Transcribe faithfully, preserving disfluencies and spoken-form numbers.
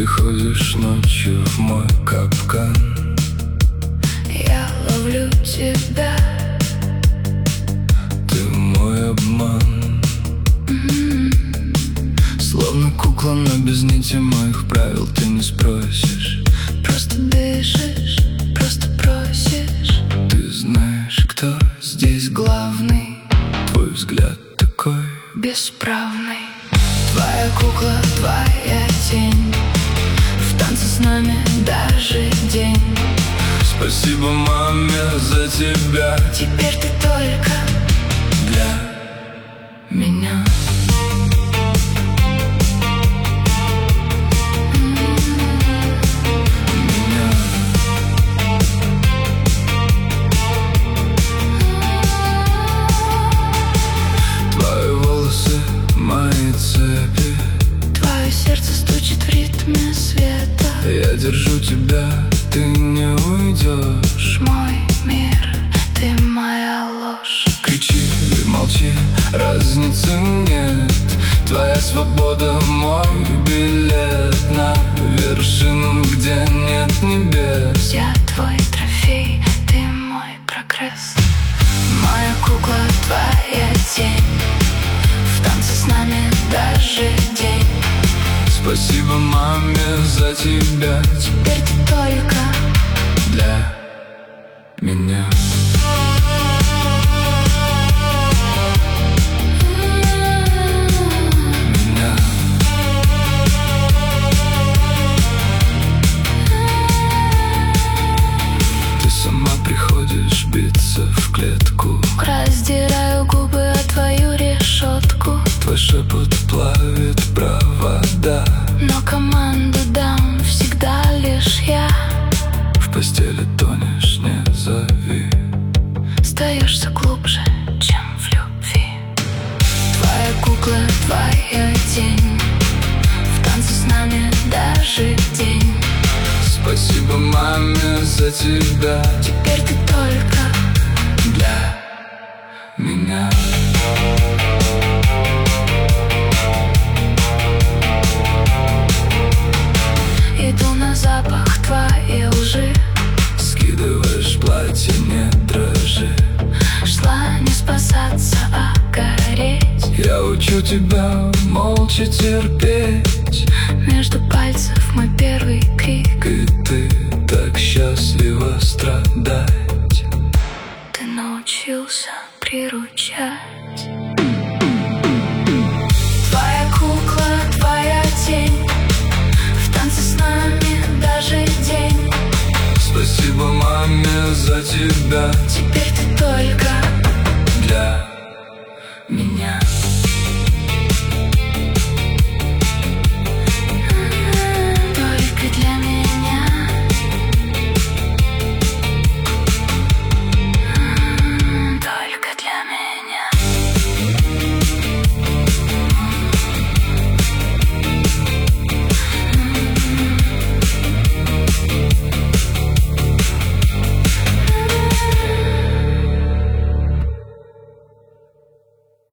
приходишь ночью в мой капкан. Я ловлю тебя. Ты мой обман. mm-hmm. Словно кукла, но без нити моих правил ты не спросишь. Просто дышишь, просто просишь. Ты знаешь, кто здесь главный. Твой взгляд такой бесправный. Твоя кукла, твоя тень, в танце с нами даже день. Спасибо маме за тебя. Теперь ты только для меня. Мои цепи, твое сердце стучит в ритме света. Я держу тебя, ты не уйдешь. Мой мир, ты моя ложь. Кричи или молчи, разницы нет. Твоя свобода мой билет на вершину, где нет небес. Я твой трофей, ты мой прогресс. Моя кукла, твоя тень, в танце с нами даже день. Спасибо маме за тебя. Теперь ты только для меня. Меня. Ты сама приходишь биться в клетку. раздираю губы о твою решетку. Твой шепот плавит провода, но команду дам всегда лишь я. В постели тонешь, не зови. Остаешься глубже, чем в любви. Твоя кукла, твоя тень, в танце с нами даже день. Спасибо маме за тебя. Теперь ты только для меня. Иду на запах твоей лжи. Скидываешь платье, не дрожи. Шла не спасаться, а гореть. Я учу тебя молча терпеть. Между пальцев мой первый крик. И ты так счастлива страдать. Ты научился приручать.